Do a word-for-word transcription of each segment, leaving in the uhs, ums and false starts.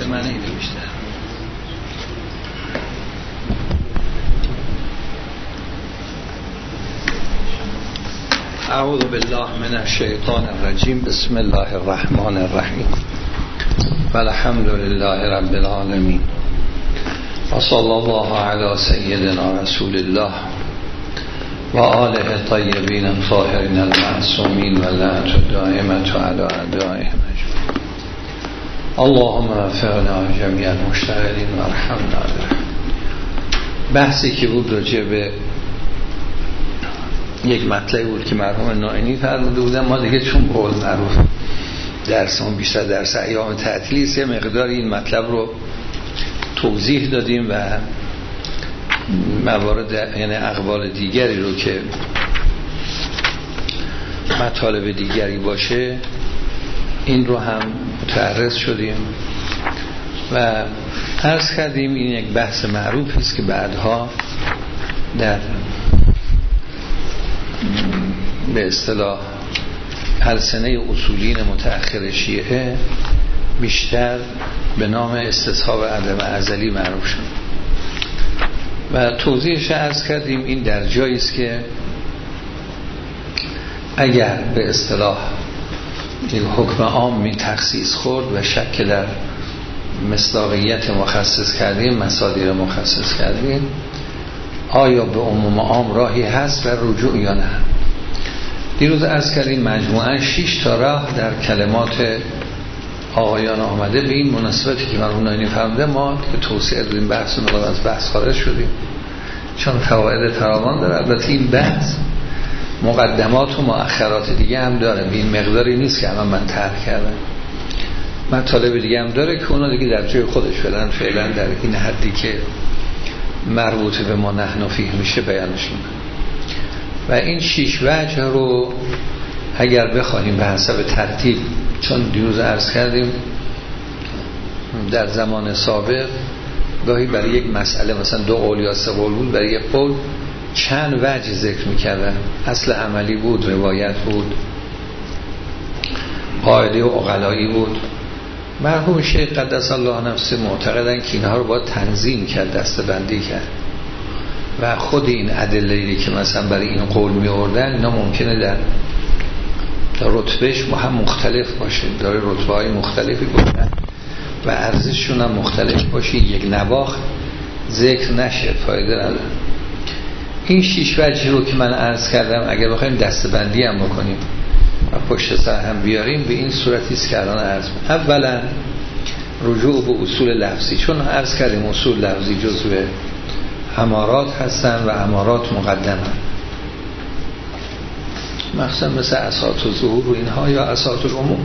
من اینه بیشتر. اعوذ بالله من الشیطان الرجیم. بسم الله الرحمن الرحیم. والحمد لله رب العالمین و صلی الله علی سیدنا رسول الله و آله الطیبین الطاهرین المعصومین و لعنت الدائمة علی اعدائهم اجمعین. اللهم وفقنا جمیع المشتغلین و ارحمنا برحمتک. بحثی که بود راجع به یک مطلبی بود که مرحوم نائینی فرموده بودن، ما دیگه چون قول معروف درسمون بیشتر درس ایام تعطیلی است، یه مقدار این مطلب رو توضیح دادیم و موارد یعنی اقوال دیگری رو که مطالب دیگری باشه این رو هم متعرض شدیم و عرض کردیم این یک بحث معروفی است که بعدها در به اصطلاح السنه اصولین متأخر شیعه بیشتر به نام استصحاب عدم ازلی معروف شد و توضیحش عرض کردیم. این در جایی است که اگر به اصطلاح یک حکم عامی تخصیص خورد و شک در مصداقیت مخصص کردیم، مصادر مخصص کردیم، آیا به عموم عام راهی هست و رجوع یا نه؟ دیروز عرض کردیم مجموعاً شش تا راه در کلمات آقایان آمده. به این مناسبتی که مرحوم نائینی فرموده ما که توسعه دادیم بحث رو از بحث خارج شدیم چون فواید فراوان داره. البته این بحث مقدمات و مؤخرات دیگه هم داره، به این مقداری نیست که الان من طرح کردم، مطالب دیگه هم داره که اونا دیگه در جای خودش فعلا فعلا در این حدی که مربوط به ما نحن فیه میشه بیانش میکنم. و این شش وجه رو اگر بخواهیم به حسب ترتیب، چون دیروز عرض کردیم در زمان سابق گاهی برای یک مسئله مثلا دو قول یا سه قول بود، برای یک قول چند وجه ذکر میکردن. اصل عملی بود، روایت بود، قاعده و عقلایی بود. مرحوم شیخ قدس الله نفسه معتقدن که اینها رو باید تنظیم کرد، دسته‌بندی کرد و خود این ادله‌ای که مثلا برای این قول می آوردن اینا ممکنه در رتبهش هم مختلف باشه، داره رتبه‌های مختلفی بودن و ارزششون هم مختلف باشه، یک نواخت ذکر نشه، فایده نداره. این شش وجه رو که من عرض کردم اگر بخوایم دسته‌بندی هم بکنیم و پشت سر هم بیاریم به این صورتی است که الان عرض می‌کنم. اولا رجوع به اصول لفظی، چون عرض کردیم اصول لفظی جزو امارات هستن و امارات مقدمه، مخصوصا مثل اساس الظهور و اینها یا اساس العموم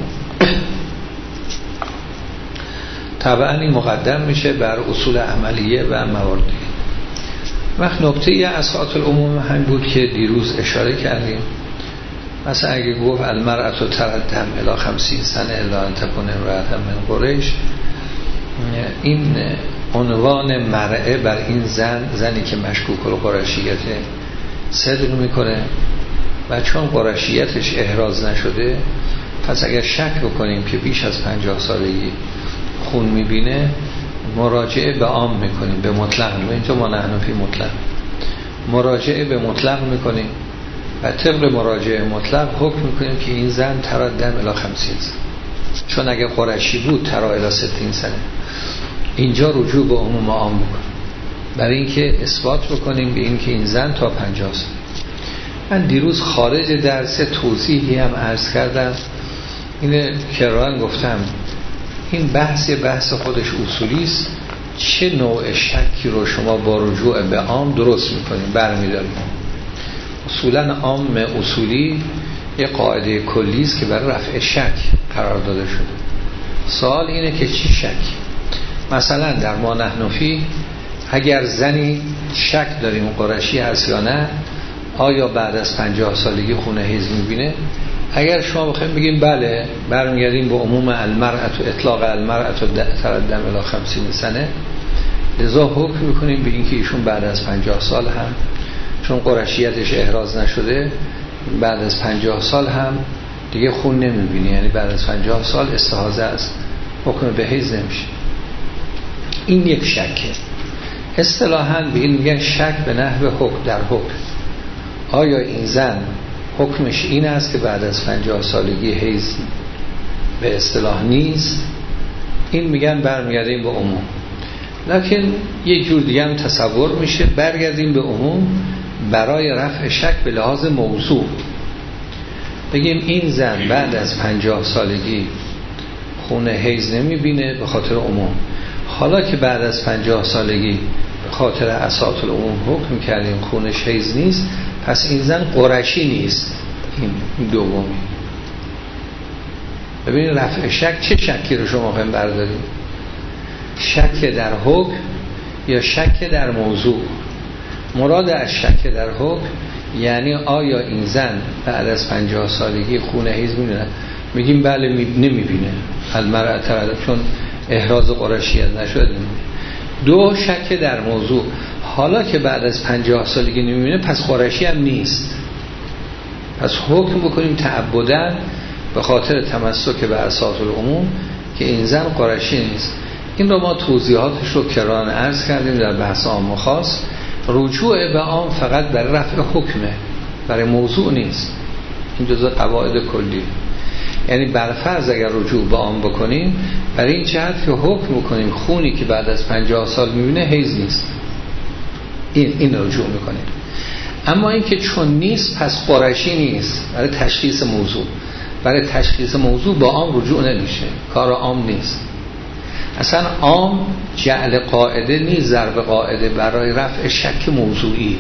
طبعا این مقدم میشه بر اصول عملیه و مواردی. وقت نکته ی اساس العموم هم بود که دیروز اشاره کردیم، مثلا اگه گفت المرأة تردم الی خمسین سنه الا ان تکون امرأة من قریش، این عنوان مرأه بر این زن، زنی که مشکوک القرشیت صدق میکنه و چون قرشیتش احراز نشده پس اگر شک بکنیم که بیش از پنجاه سالگی خون میبینه مراجعه به عام میکنیم، به مطلق. و اینجا ما نحن فی مطلق مراجعه به مطلق میکنیم و طبق مراجعه مطلق حکم میکنیم که این زن تردم الی خمسین سنه، چون اگر قرشی بود ترا الی ستین سنه. اینجا رجوع به عموم عام میکنیم برای اینکه اثبات بکنیم به اینکه این زن تا پنجاه سال. من دیروز خارج درس توضیحی هم عرض کردم، اینه کرران گفتم این بحث بحث خودش اصولی است، چه نوع شکی رو شما با رجوع به عام درست میکنیم برمیداریم. اصولا عام اصولی یه قاعده کلی است که برای رفع شک قرار داده شده. سوال اینه که چی شک؟ مثلا در ما نحن فی اگر زنی شک داریم قرشی هست یا نه، آیا بعد از پنجاه سالگی خونه حیض میبینه؟ اگر شما بخوایم بگیم بله، برمیگردیم به عموم المرأة اطلاق المرأة تردم الی خمسین سنه، لذا حکم میکنیم به اینکه ایشون بعد از پنجاه سال هم چون قرشیتش احراز نشده بعد از پنجاه سال هم دیگه خون نمیبینه، یعنی بعد از پنجاه سال استحاضه است، حکم به حیض نمیشه. این یک شکه. اصطلاحاً به این میگن شک به نحو حکم در حکم. آیا این زن حکمش این است که بعد از پنجاه سالگی حیض به اصطلاح نیست؟ این میگن برمیگردیم به عموم. لکن یک جور دیگه هم تصور میشه برگردیم به عموم برای رفع شک به لحاظ موضوع. بگیم این زن بعد از پنجاه سالگی خون حیض نمیبینه به خاطر عموم. حالا که بعد از پنجاه سالگی به خاطر اساط العموم حکم کردیم خونش حیض نیست، پس این زن قرشی نیست. این دومی. ببینید رفع شک چه شکی رو شما خواهیم برداریم؟ شک در حکم یا شک در موضوع؟ مراد از شک در حکم یعنی آیا این زن بعد از پنجاه سالگی خون حیض میبینه؟ میگیم بله نمیبینه، المرأة تولد، چون احراز قرشیت نشده. دو، شک در موضوع، حالا که بعد از پنجاه سالگی نمیبینه پس قرشی هم نیست، پس حکم بکنیم تعبداً به خاطر تمسک به اساط العموم که این زن قرشی نیست. این رو ما توضیحاتش رو کران عرض کردیم در بحث عام و خاص. رجوع به عام فقط برای رفع حکمه، برای موضوع نیست. این جزء قواعد کلی. یعنی برفرض اگر رجوع به عام بکنیم برای این جهت که حکم بکنیم خونی که بعد از پنجاه سال میبینه حیض نیست، این این رجوع میکنیم. اما این که چون نیست پس قرشی نیست، برای تشخیص موضوع. برای تشخیص موضوع با عام رجوع نمیشه، کار عام نیست. اصلا عام جعل قاعده نیست، ضرب قاعده برای رفع شک موضوعی.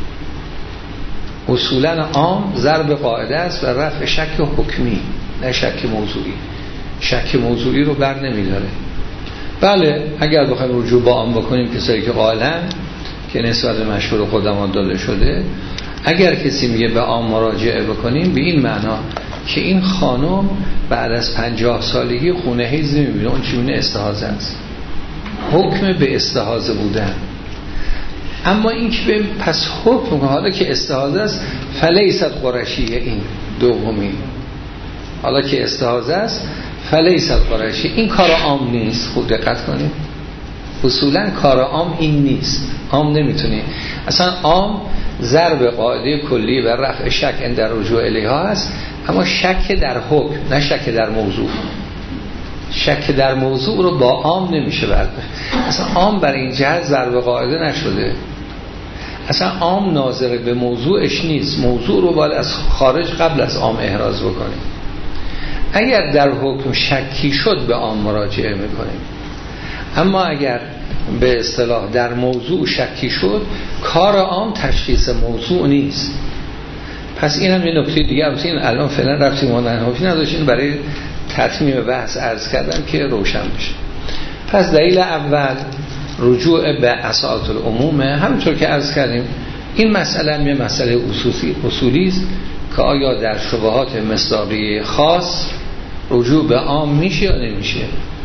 اصولا عام ضرب قاعده است برای رفع شک حکمی، نه شک موضوعی. شک موضوعی رو بر نمیداره. بله اگر بخوایم رجوع با عام بکنیم کسایی که قائلن که نسبت به مشهور قدما داده شده، اگر کسی میگه به عام مراجعه بکنیم به این معنا که این خانم بعد از پنجاه سالگی خونه حیض نمیبینه، اون چی میبینه؟ استحاضه است، حکم به استحاضه بودن. اما این که به پس حکم حالا که استحاضه است فلیست قرشیه، این دومی، حالا که استحاضه است فلیست قرشی، این کار عام نیست. خوب دقت کنید، اصولا کار عام این نیست. عام نمیتونه، اصلا عام ضرب قاعده کلی و رفع شک اند در رجوع الیها است، اما شک در حکم نه شک در موضوع. شک در موضوع رو با عام نمیشه برداشت. اصلا عام برای این جهت ضرب قاعده نشده. اصلا عام ناظر به موضوعش نیست، موضوع رو باید از خارج قبل از عام احراز بکنیم. اگر در حکم شکی شد به عام مراجعه میکنیم، اما اگر به اصطلاح در موضوع شکی شد کار عام تشخیص موضوع نیست. پس این هم یه نکته دیگه است. این الان فعلا رفتی ماندن حافی نداشتین، برای تطمیم بحث عرض کردم که روشن بشه. پس دلیل اول رجوع به اساط العمومه. همونطور که عرض کردیم این مسئله هم یه مسئله اصولی اصولی است که آیا در شبهات مصداقی خاص رجوع به عام میشه یا نمیشه.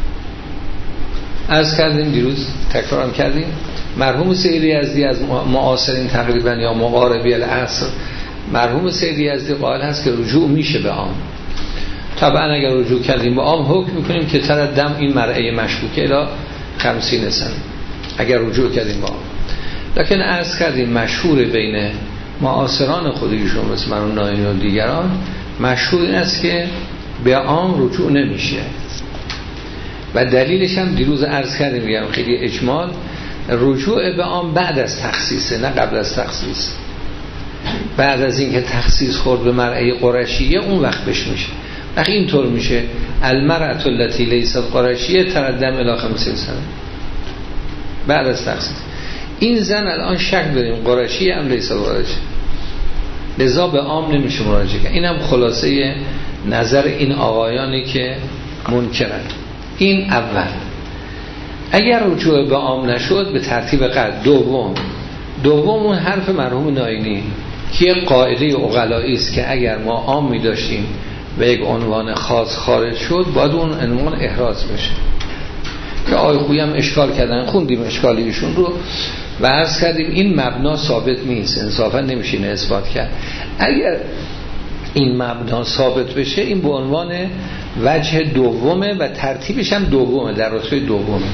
عرض کردیم دیروز، تکرارم کردیم، مرحوم سید یزدی از معاصرین تقریبا یا مقاربی العصر، مرحوم سید یزدی قائل هست که رجوع میشه به عام. طبعا اگر رجوع کردیم به عام حکم میکنیم که تردم این مرعه مشکوکه الی خمسین سنه اگر رجوع کردیم به عام. لکن عرض کردیم مشهور بین معاصران خودشون مثل مرحوم ناینی و دیگران مشهور این است که به عام رجوع نمیشه و دلیلش هم دیروز عرض کردیم، میگم خیلی اجمال، رجوع به عام بعد از تخصیصه نه قبل از تخصیص. بعد از اینکه تخصیص خورد به مرعه قرشیه اون وقت بش میشه. وقت اینطور میشه المرأة التي لیست قرشیه تردم الی خمسین سنه بعد از تخصیص. این زن الان شک داریم قرشیه هم لیست قرشیه، لذا به عام نمیشه مراجعه کرد. این هم خلاصه نظر این آقایانی که منکرن. این اول. اگر رجوع به عام نشد به ترتیب قد دوم دوم اون حرف مرحوم ناینی که قاعده عقلایی است که اگر ما عام می داشتیم و یک عنوان خاص خارج شد باید اون عنوان احراز بشه، که آقای خویی هم اشکال کردن، خوندیم اشکالیشون رو و عرض کردیم این مبنا ثابت نیست، انصافا نمیشه اینو اثبات کرد. اگر این مبنا ثابت بشه این به عنوان وجه دومه و ترتیبش هم دومه، در رتبه دومه.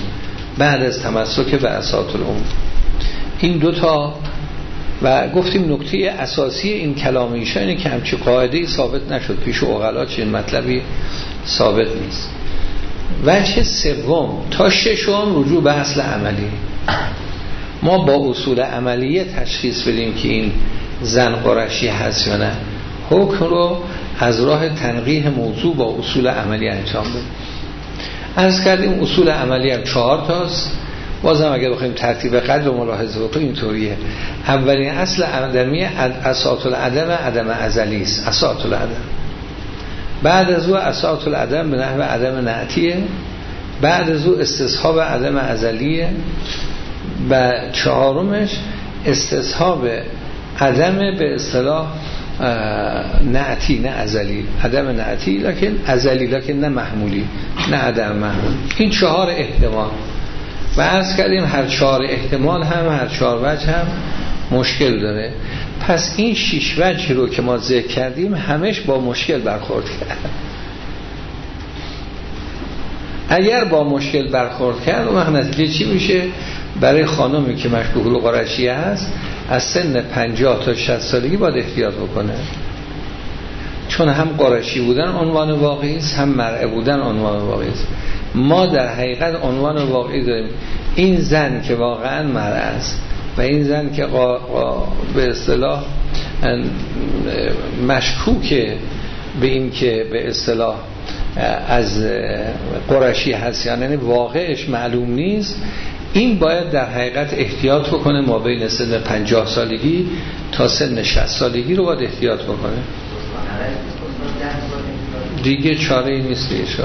بعد از تمسک به اساس العموم. این دوتا و گفتیم نکته اساسی این کلام ایشان اینه که همچی قاعده‌ای ثابت نشد پیش عقلا، چنین مطلبی ثابت نیست. وجه سوم تا ششم رجوع به اصل عملی. ما با اصول عملیه تشخیص بدیم که این زن قرشی هست یا نه، حکم رو از راه تنقیح موضوع با اصول عملی انجام بدیم. عرض کردیم اصول عملی هم چهار تاست، بازم اگر بخوایم ترتیب قدر رو ملاحظه بکنیم اینطوریه. اولین اصل عدمی اساس العدم عدم ازلی است، اساس العدم. بعد از او اساس العدم به نحو عدم نعتیه، بعد از او استصحاب عدم ازلیه، و چهارمش استصحاب عدم به اصطلاح نعتی نه ازلی، عدم نعتی لکن ازلی لکن نه محمولی، نه عدم محمول. این چهار احتمال و عرض کردیم هر چهار احتمال هم هر چهار وجه هم مشکل داره. پس این شش وجه رو که ما ذکر کردیم همش با مشکل برخورد کرد. اگر با مشکل برخورد کرد اون وقت نتیجه چی میشه؟ برای خانمی که مشبوه القرشیه هست از سن پنجاه تا شصت سالگی باید احتیاط بکنه، چون هم قرشی بودن عنوان واقعی است، هم مرعه بودن عنوان واقعی است. ما در حقیقت عنوان واقعی داریم، این زن که واقعا مرعه است و این زن که قا... قا... به اصطلاح مشکوکه به این که به اصطلاح از قرشی هست، یعنی واقعش معلوم نیست، این باید در حقیقت احتیاط بکنه. ما بین سن پنجاه سالگی تا سن شصت سالگی رو باید احتیاط بکنه. دیگه چاره ای نیست دیگه.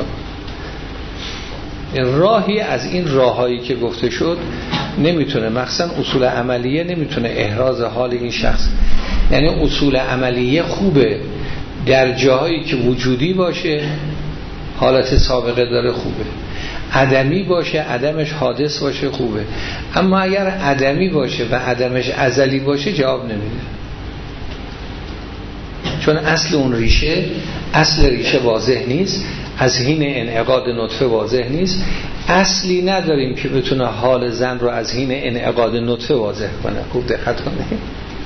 راهی از این راههایی که گفته شد نمیتونه، مخصوصا اصول عملیه نمیتونه احراز حال این شخص. یعنی اصول عملیه خوبه در جاهایی که وجودی باشه، حالت سابقه داره خوبه، عدمی باشه عدمش حادث باشه خوبه، اما اگر عدمی باشه و عدمش ازلی باشه جواب نمیده، چون اصل اون ریشه اصل ریشه واضح نیست، از حین انعقاد نطفه واضح نیست، اصلی نداریم که بتونه حال زن رو از حین انعقاد نطفه واضح کنه. خوب دقت کنید،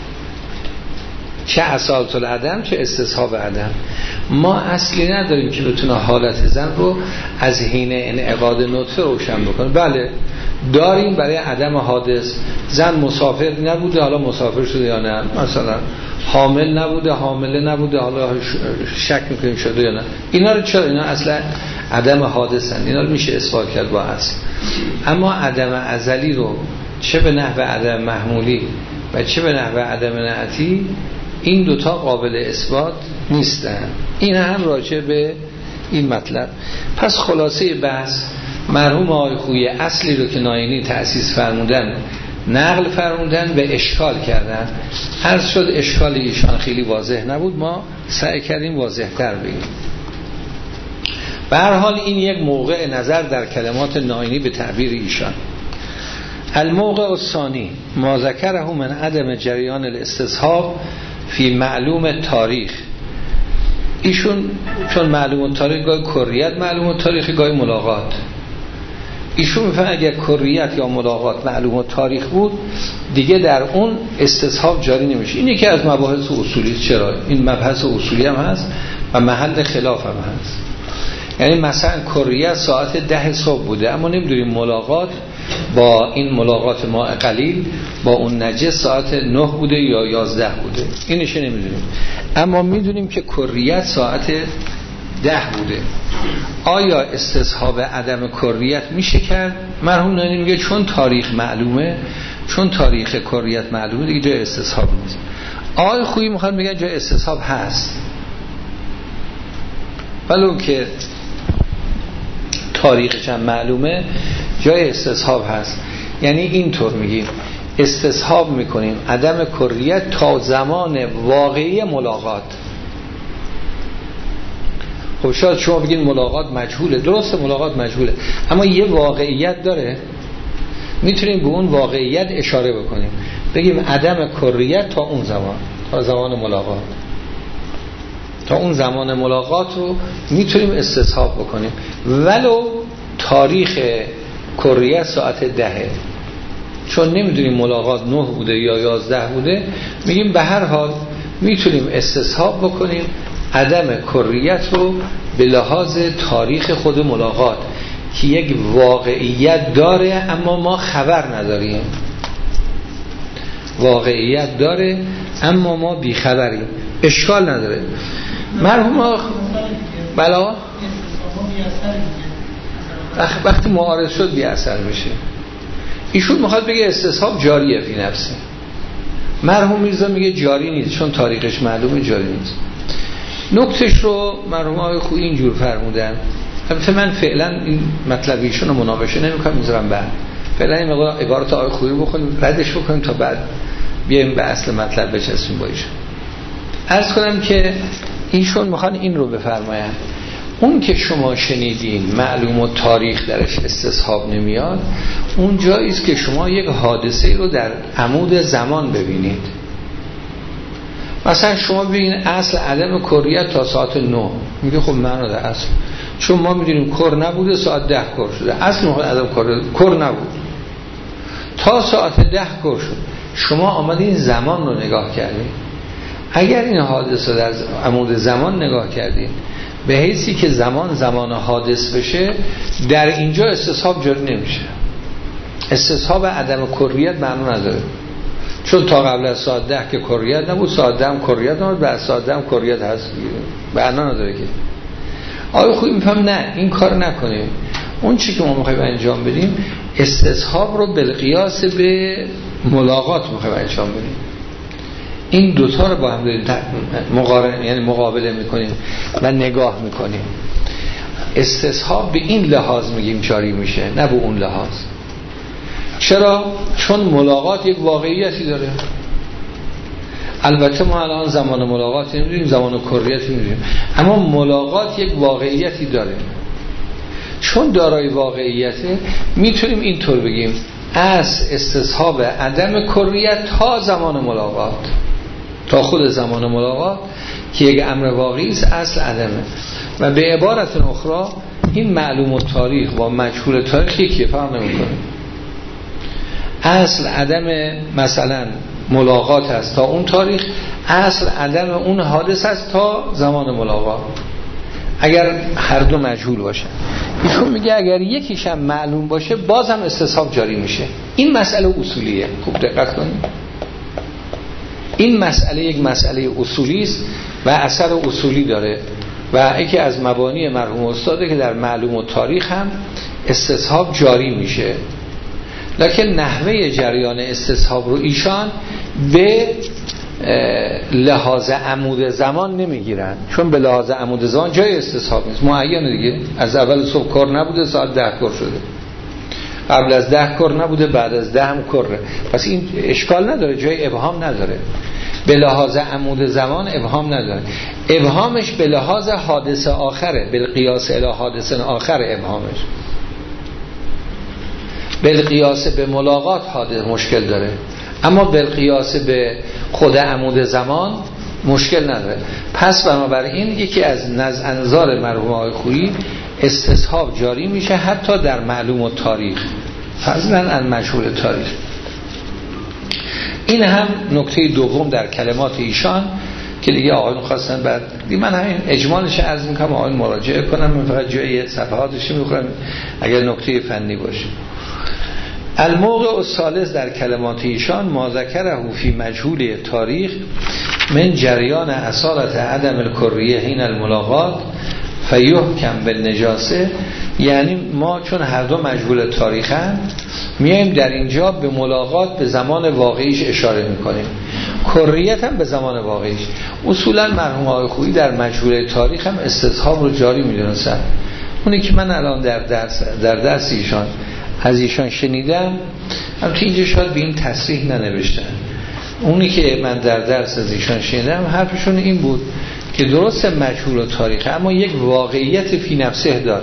چه اساس العدم چه استصحاب عدم. ما اصلی نداریم که بتونه حالت زن رو از حین انعقاد نطفه روشن بکنه. بله داریم برای عدم حادث، زن مسافر نبوده حالا مسافر شده یا نه، مثلا حامل نبوده حامله نبوده حالا شک میکنیم شده یا نه. اینا رو چرا؟ اینا اصلا عدم حادثن، اینا رو میشه اثبات کرد با اصل. اما عدم ازلی رو چه به نحو عدم محمولی و چه به نحو عدم نعتی، این دوتا قابل اثبات نیستن. این هم راجع به این مطلب. پس خلاصه بحث، مرحوم آقای خویی اصلی رو که ناینی تأسیس فرمودن نقل فرمودن و اشکال کردن. عرض شد اشکال ایشان خیلی واضح نبود، ما سعی کردیم واضح تر بگیم. به هر حال این یک موقع نظر در کلمات ناینی به تعبیر ایشان. الموقع الثانی ما ذکره من عدم جریان الاستصحاب فی معلوم تاریخ. ایشون چون معلوم تاریخ گاهی کریت معلوم تاریخ گاهی ملاقات، ایشون میفهمه اگر کریت یا ملاقات معلوم تاریخ بود دیگه در اون استصحاب جاری نمیشه. این یکی از مباحث اصولی. چرا؟ این مبحث اصولی هم هست و محل خلاف هم هست. یعنی مثلا کریت ساعت ده صبح بوده اما نمیدونیم ملاقات با این ملاقات ماء قلیل با اون نجس ساعت نه بوده یا یازده بوده، اینش نمیدونیم، اما میدونیم که کریت ساعت ده بوده. آیا استصحاب عدم کریت میشه کرد؟ مرحوم ناینی میگه چون تاریخ معلومه، چون تاریخ کریت معلومه دیگه جای استصحاب نیست. آقای خویی میخواد میگه جای استصحاب هست، ولو که تاریخش هم معلومه جای استصحاب هست. یعنی اینطور میگیم استصحاب میکنیم عدم کریت تا زمان واقعی ملاقات. خب شاید شما بگین ملاقات مجهوله، درسته ملاقات مجهوله، اما یه واقعیت داره، میتونیم به اون واقعیت اشاره بکنیم، بگیم عدم کریت تا اون زمان، تا زمان ملاقات، تا اون زمان ملاقات رو میتونیم استصحاب بکنیم ولو تاریخ کریت ساعت دهه، چون نمیدونیم ملاقات نه بوده یا یازده بوده، میگیم به هر حال میتونیم استصحاب بکنیم عدم کریت رو به لحاظ تاریخ خود ملاقات که یک واقعیت داره اما ما خبر نداریم، واقعیت داره اما ما بیخبریم، اشکال نداره. مرحوم آخ بلا وقتی معارض شد بی اثر میشه. ایشون میخواد بگه استصحاب جاریه فی نفسه، مرحوم میرزا میگه جاری نیست چون تاریخش معلومه جاری نیست. نکتش رو مرحوم آقای خویی اینجور فرمودن. البته من فعلا این مطلب ایشون رو مناقشه نمیکنم، میذارم بعد فعلا این مقدار عبارت آقای خویی رو بخونیم ردش بکنیم تا بعد بیایم به اصل مطلب بچسبیم با ایشون. عرض کنم که ایشون میخوان این رو بفرماین اون که شما شنیدین معلوم و تاریخ درش استصحاب نمیاد، اون جایی است که شما یک حادثه رو در عمود زمان ببینید. مثلا شما ببینید اصل عدم کریت تا ساعت نه، میگه خب معنا در اصل، چون ما میدونیم کر نبوده ساعت ده کر شده، اصل نقطه عدم کر نبود تا ساعت ده کر شد. شما آمدین زمان رو نگاه کردین، اگر این حادثه در عمود زمان نگاه کردین به حیثی که زمان زمان حادث بشه، در اینجا استصحاب جاری نمیشه. استصحاب عدم کریت معنا نداره، چون تا قبل از ساعت ده که کریت نبود، ساعت ده هم کریت نبود، بعد ساعت ده هم کریت هست، معنا نداره که. آیا خوب میفهم؟ نه، این کار نکنیم. اون چی که ما میخوایم انجام بدیم استصحاب رو بالقیاس به ملاقات میخوایم انجام بدیم. این دوتا رو با هم داریم مقارن، یعنی مقابله میکنیم و نگاه میکنیم. استصحاب به این لحاظ میگیم جاری میشه، نه به اون لحاظ. چرا؟ چون ملاقات یک واقعیتی داره. البته ما الان زمان ملاقات نمیدونیم، زمان کریت نمیدونیم، اما ملاقات یک واقعیتی داره. چون دارای واقعیته میتونیم اینطور بگیم از استصحاب عدم کریت تا زمان ملاقات، تا خود زمان ملاقات که یک امر واقعی است، اصل عدمه. و به عبارت اخرى این معلوم التاریخ با مجهول تاریخ یکیه، فرق نمیکنه. اصل عدم مثلا ملاقات است تا اون تاریخ، اصل عدم اون حادث است تا زمان ملاقات، اگر هر دو مجهول باشه. ایشون میگه اگر یکیش هم معلوم باشه بازم استصحاب جاری میشه. این مسئله اصولیه، خوب دقت کنید. این مسئله یک مسئله اصولی است و اثر اصولی داره و یکی از مبانی مرحوم استاده که در معلوم و تاریخ هم استصحاب جاری میشه، لکن نحوه جریان استصحاب رو ایشان به لحاظ عمود زمان نمیگیرن، چون به لحاظ عمود زمان جای استصحاب نیست، معینه دیگه. از اول صبح کار نبوده ساعت ده کار شده، قبل از ده کار نبوده بعد از ده هم کره، پس این اشکال نداره، جای ابهام نداره. به لحاظ عمود زمان ابهام نداره، ابهامش به لحاظ حادثه آخره، بالقیاس الی حادثه آخر ابهامش، بالقیاس به ملاقات حادث مشکل داره، اما بالقیاس به خود عمود زمان مشکل نداره. پس بنابراین یکی از نز انظار مرحوم آقای خویی استصحاب جاری میشه حتی در معلوم و تاریخ، فضلا عن مجهول تاریخ. این هم نکته دوم در کلمات ایشان که دیگه آقایون خواستن بعد من همین اجمالش عرض میکنم، آقایون مراجعه کنم، من فقط جای صفحاتش میخورم اگر نکته فنی باشه. الموقع الثالث در کلمات ایشان ما ذکره فی مجهول تاریخ من جریان اصالت عدم الکریه حین الملاقات فیحکم بالنجاسه. یعنی ما چون هر دو مجهول تاریخن میایم در اینجا به ملاقات به زمان واقعیش اشاره میکنیم، کریت هم به زمان واقعیش. اصولا مرحوم آقای خویی در مجهول تاریخ هم استصحاب رو جاری میدونستن. اونی که من الان در درس در درس ایشان از ایشان شنیدم، هم تو اینجا شاید به این تصریح ننوشتن، اونی که من در درس از ایشان شنیدم حرفشون این بود که درست مجهول تاریخ اما یک واقعیت فی نفسه داره.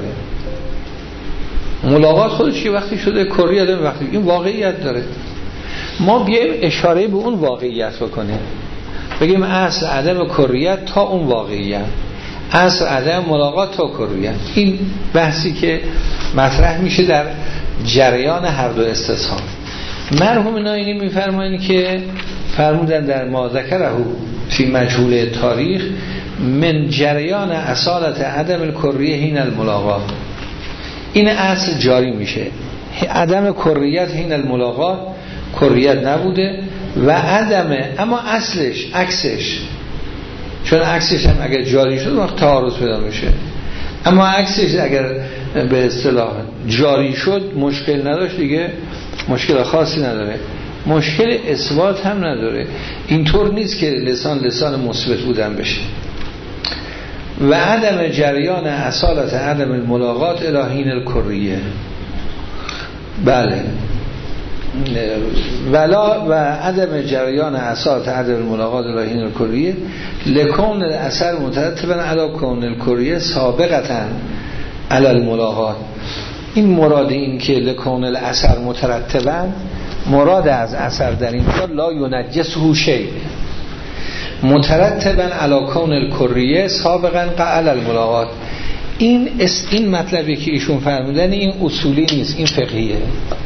ملاقات خودش یه وقتی شده کریت، وقتی این واقعیت داره، ما بیایم اشاره به اون واقعیت بکنیم، بگیم اصل عدم کریت تا اون واقعیت، اصل عدم ملاقات تا کریت. این بحثی که مطرح میشه در جریان هر دو استثهام. مرحوم ناینی میفرمایند که فرمودن در ما ذکره فی مجهول تاریخ من جریان اصالت عدم الکریه حین الملاقات، این اصل جاری میشه، عدم کریت حین الملاقات، کریت نبوده و عدم، اما اصلش عکسش، چون عکسش هم اگر جاری شد وقت تعارض پیدا میشه، اما عکسش اگر به اصطلاح جاری شد مشکل نداشت دیگه، مشکل خاصی نداره، مشکل اثبات هم نداره. اینطور نیست که لسان لسان مثبت بودن بشه. و عدم جریان اصالت عدم الملاقات الی حین الکریه، بله، ولا و عدم جریان اصالت عدم الملاقات الی حین الکریه لکون الاثر مترتبا علی کون الکریه سابقتا علی الملاقات. این مراد این که لکون الاثر مترتبا، مراد از اثر در اینجا لا ینجسه شیء، مترتبا علی کون الکریه سابقا علی الملاقات. این این مطلبی که ایشون فرمودن این اصولی نیست، این فقهیه.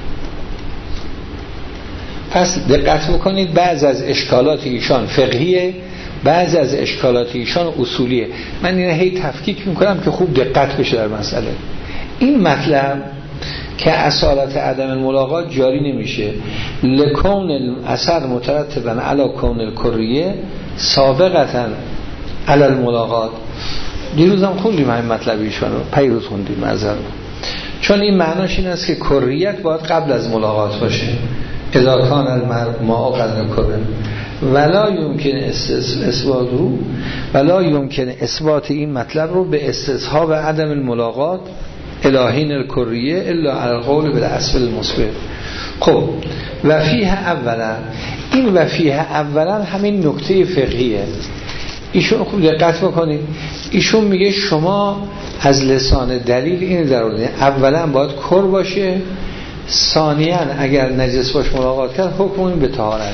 پس دقت بکنید، بعض از اشکالات ایشان فقهیه، بعض از اشکالات ایشان اصولیه. من این هی تفکیک میکنم که خوب دقت بشه در مسئله. این مطلب که اصالت عدم الملاقات جاری نمیشه، لکون الاثر مترتبا علی کون الکریه سابقتا علی الملاقات. دیروزم خوندیم همین مطلب ایشون رو، پیروز خوندیم معذرت، چون این معناش این است که کریت باید قبل از ملاقات باشه، اذا کان الماء قدر کرن ولا یمکن اثبات رو ولا یمکن اثبات این مطلب رو به استصحاب عدم الملاقات الهین الکریه الا علی القول بالاصل المثبت. خب و فیه اولا، این و فیه اولا همین نکته فقهیه. ایشون خوب دقت بکنید، ایشون میگه شما از لسان دلیل این در آوردین، اولا باید کر باشه، ثانیاً اگر نجس باش ملاقات کرد حکم این به طهارت.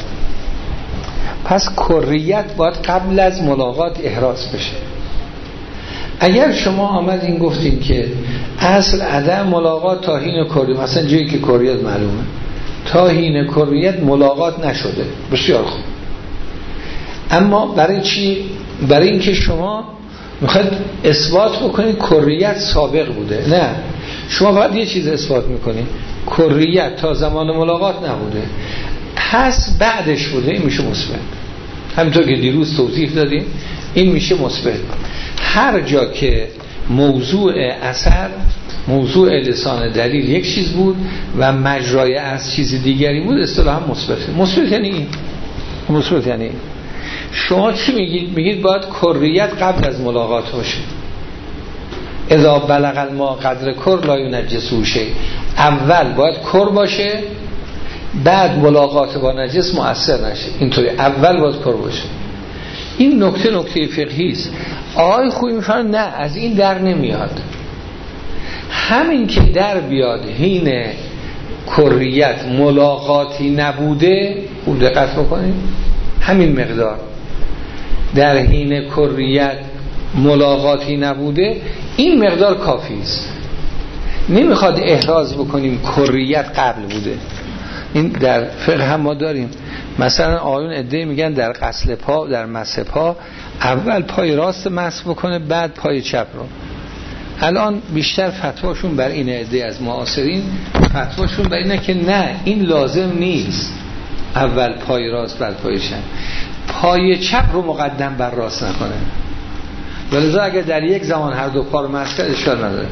پس کریت باید قبل از ملاقات احراز بشه. اگر شما آمدین گفتین که اصل عدم ملاقات تا حین کریت، مثلا جایی که کریت معلومه تا حین کریت ملاقات نشده، بسیار خوب، اما برای چی؟ برای اینکه شما میخواید اثبات بکنید کریت سابق بوده. نه، شما باید یه چیز اثبات میکنید، کریت تا زمان ملاقات نبوده، پس بعدش بوده، این میشه مثبت. همینطور که دیروز توضیح دادیم این میشه مثبت. هر جا که موضوع اثر، موضوع لسان دلیل یک چیز بود و مجرای از چیز دیگری بود، اصطلاحا مثبته. مثبت یعنی این، مثبت یعنی این. شما چی میگید؟ میگید باید کریت قبل از ملاقات باشه، اذا بلغ الماء قدر کر لا ینجسه شیء. اول باید کر باشه، بعد ملاقات با نجس مؤثر نشه، اینطوری اول باید کر باشه. این نکته نکته فقهی است. آقای خوبی میفهمن نه، از این در نمیاد. همین که در بیاد حین کریت ملاقاتی نبوده، خوب دقت بکنید، همین مقدار در حین کریت ملاقاتی نبوده، این مقدار کافی است. نمیخواد احراز بکنیم کریت قبل بوده. این در فقه هم ما داریم، مثلا آیون عده میگن در غسل پا، در مسح پا اول پای راست مسح بکنه بعد پای چپ رو. الان بیشتر فتواشون بر این عده از معاصرین، فتواشون بر اینه که نه، این لازم نیست، اول پای راست بعد پای چپ، پای چپ رو مقدم بر راست نکنه. ولذا اگر در یک زمان هر دو پا رو مسح کرد اشکال نداره.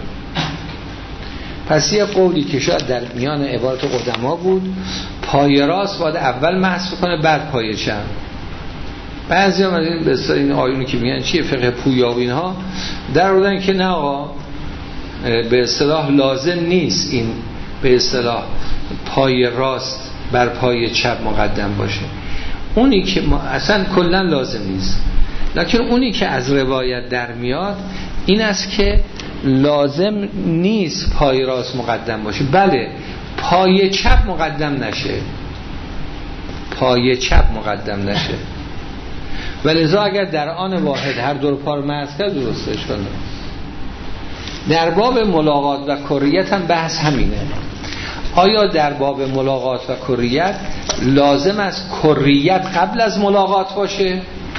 پس یه قولی که شاید در میان عبارت قدما بود، پای راست باید اول مسح کنه بعد پای چپ. بعضی هم از این به اصطلاح این آیونی که میگن چیه، فقه پویا و اینها در آوردن که نه آقا، به اصطلاح لازم نیست این به اصطلاح پای راست بر پای چپ مقدم باشه. اونی که ما اصلا کلا لازم نیست، لکن اونی که از روایت در میاد این است که لازم نیست پای راست مقدم باشه، بله پای چپ مقدم نشه، پای چپ مقدم نشه. ولذا اگر در آن واحد هر دو پا رو مسح کرد درستش کنه. در باب ملاقات و کریت هم بحث همینه. آیا در باب ملاقات و کریت لازم است کریت قبل از ملاقات باشه؟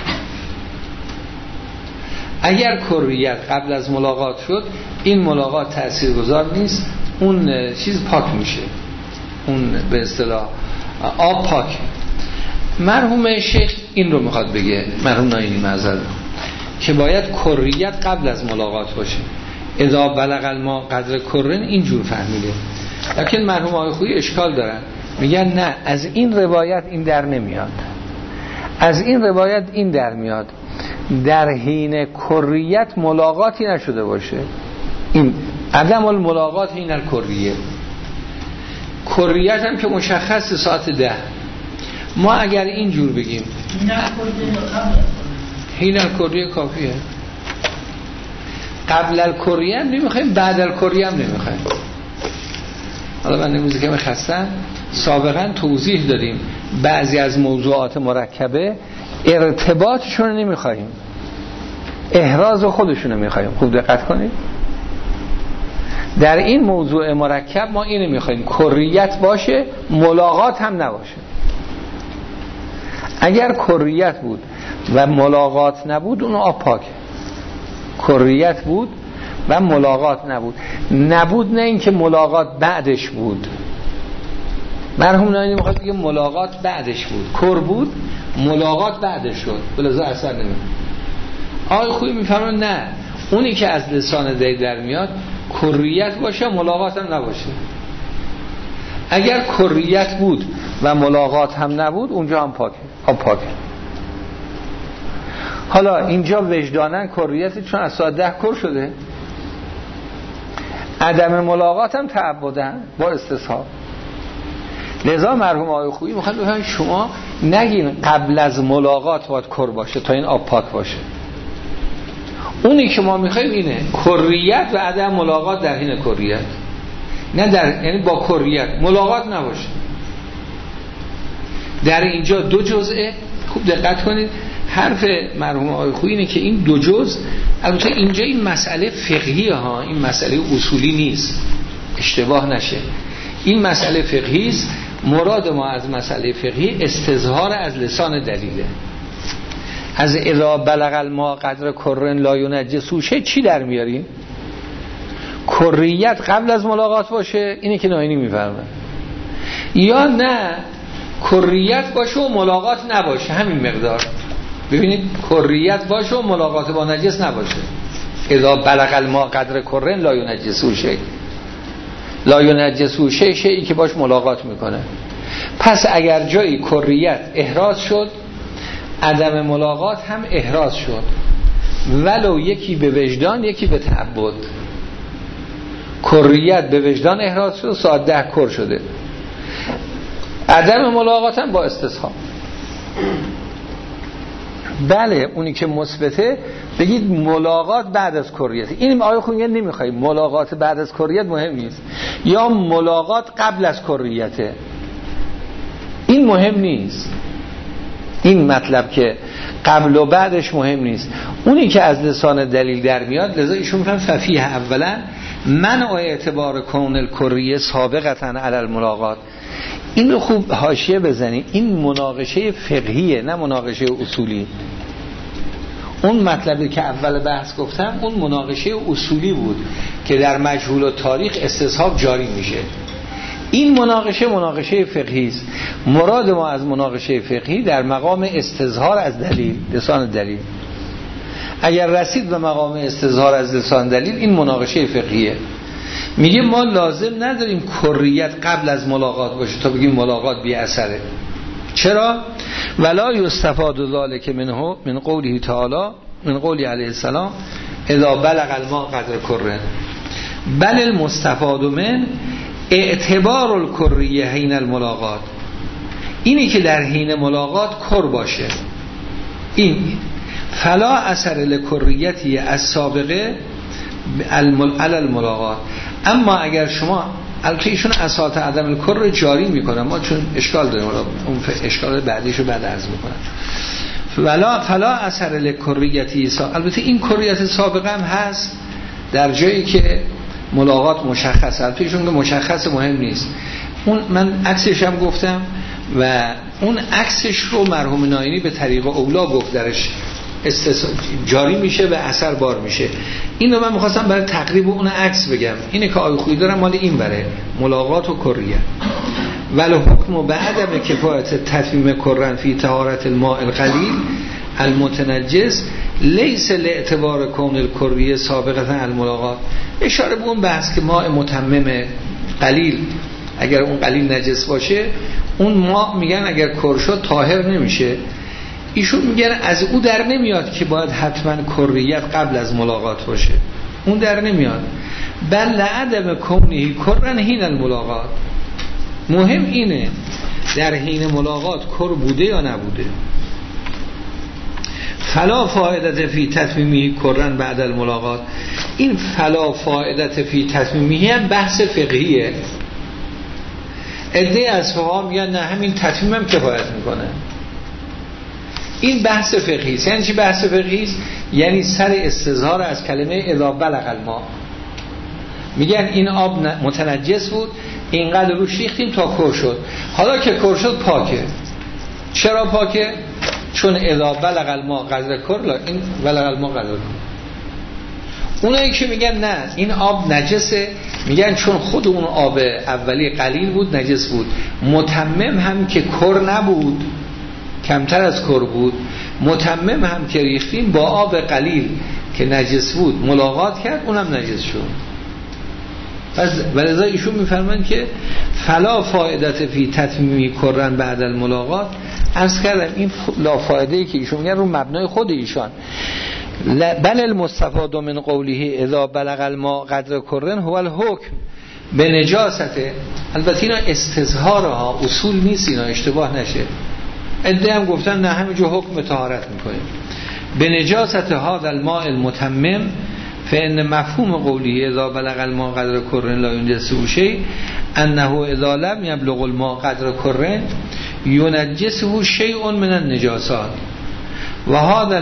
اگر کریت قبل از ملاقات شد این ملاقات تاثیرگذار نیست، اون چیز پاک میشه، اون به اصطلاح آب پاک. مرحوم شیخ این رو میخواد بگه، مرحوم ناینی معذرت، که باید کریت قبل از ملاقات باشه. اذا بلغ الماء قدر کرن اینجور فهمیده، لیکن مرحوم آقای خویی اشکال دارن، میگن نه، از این روایت این در نمیاد، از این روایت این در میاد در حین کریت ملاقاتی نشده باشه. این عدم الملاقات این الکریه، کریت هم که مشخص ساعت ده. ما اگر اینجور بگیم حین الکریه کافیه، قبل الکریه هم نمیخوایم، بعد الکریه هم نمیخوایم. حالا من نمیزه که خستم، سابقا توضیح دادیم بعضی از موضوعات مرکبه ارتباطشون رو نمیخوایم، احراز خودشون رو میخوایم. خوب دقت کنید، در این موضوع مرکب ما اینو میخوایم کریت باشه، ملاقات هم نباشه. اگر کریت بود و ملاقات نبود اون آب پاکه. کریت بود و ملاقات نبود، نبود نه اینکه ملاقات بعدش بود. مرحوم ناینی میخواد بگه ملاقات بعدش بود، کر بود ملاقات بعدش شد، بلازا اثر نمید. آقای خویی میفرمان نه، اونی که از لسان دی در میاد کریت باشه ملاقات هم نباشه. اگر کریت بود و ملاقات هم نبود اونجا هم پاکه، آب پاکه. حالا اینجا وجدانن کریت چون از ساعت ده کر شده، عدم ملاقات هم تعبدن با استصحاب. لذا مرحوم آقای خویی میخواد بفهمن شما نگین قبل از ملاقات باید کر باشه تا این آب پاک باشه. اونی که ما میخوایم اینه کریت و عدم ملاقات در حین کریت، نه در یعنی با کریت ملاقات نباشه. در اینجا دو جزئه، خوب دقت کنید. حرف مرحوم آقای خویی اینه که این دو جزء، البته اینجا این مسئله فقهیه ها، این مسئله اصولی نیست، اشتباه نشه، این مسئله فقهی است. مراد ما از مسئله فقهی استظهار از لسان دلیله. از اذا بلغ الماء قدر کرن لا ینجسه شیء چی در میاریم؟ کریت قبل از ملاقات باشه، اینه که ناینی میفرمه، یا نه کریت باشه و ملاقات نباشه، همین مقدار. ببینید کریت باشه و ملاقات با نجس نباشه. اذا بلغ الماء قدر کرن لا ینجسه شیء، لا ینجسه شیء شیئی که باش ملاقات میکنه. پس اگر جایی کریت احراز شد، عدم ملاقات هم احراز شد، ولو یکی به وجدان یکی به تعبد. کریت به وجدان احراز شد، ساعت ده کر شده، عدم ملاقات هم با استصحاب. بله اونی که مثبته بگید ملاقات بعد از کریت. این آیه خونگه نمیخوایم ملاقات بعد از کریت مهم نیست، یا ملاقات قبل از کریته، این مهم نیست. این مطلب که قبل و بعدش مهم نیست، اونی که از لسان دلیل در میاد. لذا ایشون میگن ففیه اولا من و اعتبار کون الکریه سابقتا علی الملاقات. این رو خوب حاشیه بزنی، این مناقشه فقهیه نه مناقشه اصولی. اون مطلبی که اول بحث گفتم اون مناقشه اصولی بود که در مجهول و تاریخ استصحاب جاری میشه. این مناقشه مناقشه فقهی است. مراد ما از مناقشه فقهی در مقام استظهار از دلیل، لسان دلیل. اگر رسید به مقام استظهار از لسان دلیل، این مناقشه فقهیه. میگه ما لازم نداریم کریت قبل از ملاقات باشه تا بگیم ملاقات بی اثره. چرا؟ ولا یستفاد ذلک منه من قوله تعالی، من قولی علیه السلام اذا بلغ الماء قدر کرن، بل المستفاد من اعتبار الکریه حین الملاقات. اینی که در حین ملاقات کر باشه، این فلا اثر لکریتی از سابقه علی الملاقات. اما اگر شما البته ایشون اساس عدم الکر جاری میکنن، ما چون اشکال داریم، اون اشکال بعدیشو بعد عرض میکنم. فلا فلا اثر لکریتی، البته این کریت سابقه هم هست در جایی که ملاقات مشخصه، البته ایشون که مشخص مهم نیست، اون من عکسش هم گفتم و اون عکسش رو مرحوم ناینی به طریق اولا گفت درش استث... جاری میشه و اثر بار میشه. اینو من میخواستم برای تقریب اون عکس بگم. اینه که آیه خویی دارم مال این بره ملاقات و کریه. ولو حکم به عدم کفایت تتمیم کرن فی طهارت الماء القلیل المتنجس لیس لاعتبار کون الکریه سابقتا الملاقات. اشاره به اون بحث که ماء متمم قلیل اگر اون قلیل نجس باشه اون ماء میگن اگر کر شد طاهر نمیشه. ایشون میگن از او در نمیاد که باید حتما کریت قبل از ملاقات باشه، اون در نمیاد. بل لعدم کونهی کرن حین الملاقات، مهم اینه در حین ملاقات کر بوده یا نبوده. فلا فائدت فی تتمیمی کرن بعد الملاقات، این فلا فائدت فی تتمیمی هم بحث فقهیه. عده از فقها میگن نه همین تتمیم هم کفایت میکنه. این بحث فقهی است. یعنی چی بحث فقهی است؟ یعنی سر استظهار از کلمه اذا بلغ الماء. میگن این آب متنجس بود، اینقدر روش ریختیم تا کر شد، حالا که کر شد پاکه. چرا پاکه؟ چون اذا بلغ الماء قدر کر، این بلغ الماء قدر کر. اونایی که میگن نه این آب نجسه، میگن چون خود اون آب اولی قلیل بود نجس بود، متمم هم که کر نبود، کمتر از کر بود، متمم هم که ریختیم با آب قلیل که نجس بود ملاقات کرد، اونم نجس شد. پس ولذا ایشون میفرمایند که فلا فائدت فی تتمیمی کرن بعد الملاقات. عرض کردم این لا فایده که ایشون میگن رو مبنای خود ایشان. بل المستفاد من قوله اذا بلغ الماء قدر کرن هو الحکم به نجاسته. البته اینا استظهارها اصول نیست، اینا اشتباه نشه. عده هم گفتن نه همینجا حکم طهارت میکنیم به نجاست هذا الماء المتمم، فان مفهوم قوله اذا بلغ الماء قدر کرن لا ينجسه شيء انه اذا لم يبلغ الماء قدر کرن ينجسه شيء من النجاسات و هذا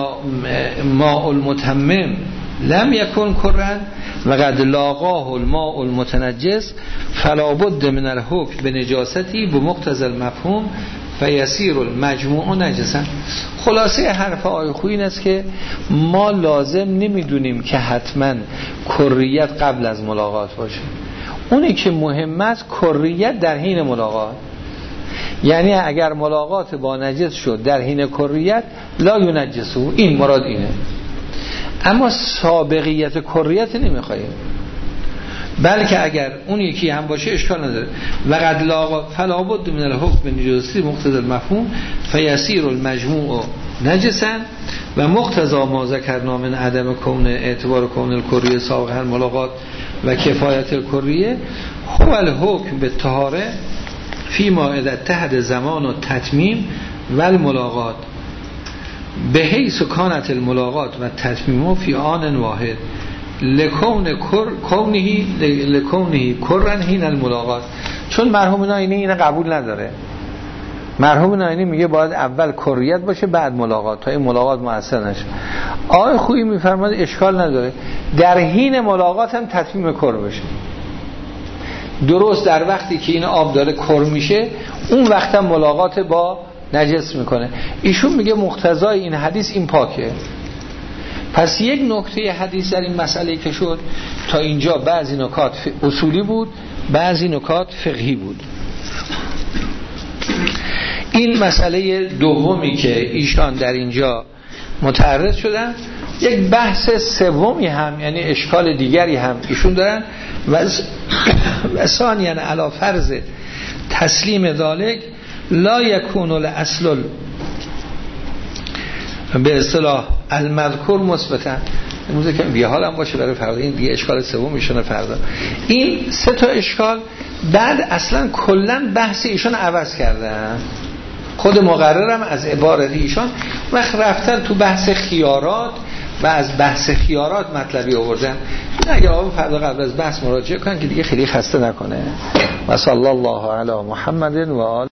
الماء المتمم لم يكن کرن و قد لاقاه الماء المتنجس فلا بد من الحكم بنجاستی بمقتضى المفهوم فیسیر المجموع نجسا. خلاصه حرف آیه خویی این است که ما لازم نمیدونیم که حتما کریت قبل از ملاقات باشه. اونی که مهم است کریت در حین ملاقات، یعنی اگر ملاقات با نجس شد در حین کریت لا ینجسو، این مراد اینه. اما سابقیت کریت نمیخوایم، بلکه اگر اون یکی هم باشه اشکال نداره. و قد لاقا فلا بد من الحکم نجاسی مقتضی المفهوم فیسیر المجموع نجسا و مقتضی ما ذکرنا من عدم کون اعتبار کون الکریه سابق الملاقات و کفایت الکریه هو الحکم به طهاره فی مائده تحت زمان و تتمیم و الملاقات به حیث کانت الملاقات و تتمیم فی آن واحد لکون کر کونهی لکونهی کرن حین الملاقات. چون مرحوم ناینی اینو قبول نداره. مرحوم ناینی میگه باید اول کریت باشه بعد ملاقات تا این ملاقات مؤثر نشه. آقای خویی میفرماید اشکال نداره در حین ملاقات هم تتمیم کر بشه. درست در وقتی که این آب داره کر میشه اون وقت هم ملاقات با نجس میکنه. ایشون میگه مقتضای این حدیث این پاکه. پس یک نکته حدیث در این مسئله که شد تا اینجا بعضی نکات اصولی بود بعضی نکات فقهی بود. این مسئله دومی که ایشان در اینجا متعرض شدن، یک بحث سومی هم یعنی اشکال دیگری هم ایشون دارن و ثانیاً علی فرض تسلیم ذالک لا یکون الاصل به اصطلاح المذکور مثبتا. امروز که بی حال هم باشه برای فردا، این دیگه اشکال سوم ایشون فردا. این سه تا اشکال بعد اصلا کلا بحث ایشون عوض کردن. خود مقررم از عبارت ایشون وقت رفتن تو بحث خیارات و از بحث خیارات مطلبی آوردن. اگه آقا فردا قبل از بحث مراجعه کنن که دیگه خیلی خسته نکنه. و صلی الله علی محمد و آله